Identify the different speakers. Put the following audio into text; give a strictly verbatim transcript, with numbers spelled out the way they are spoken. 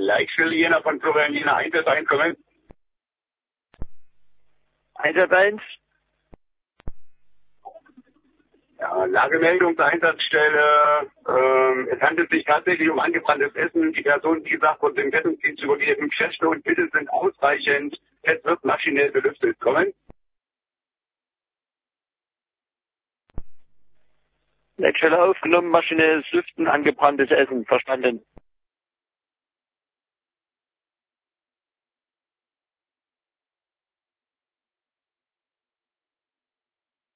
Speaker 1: Leitstelle Jena von Florian Jena, Einsatz einkommen.
Speaker 2: Einsatz eins.
Speaker 1: Ja, Lagemeldung zur Einsatzstelle. Ähm, es handelt sich tatsächlich um angebranntes Essen. Die Personen, die gesagt wurden, dem Rettungsdienst übergeben. Schätze und Bitte sind ausreichend. Es wird maschinell belüftet. Kommen.
Speaker 2: Leitstelle aufgenommen, maschinelles Lüften, angebranntes Essen. Verstanden.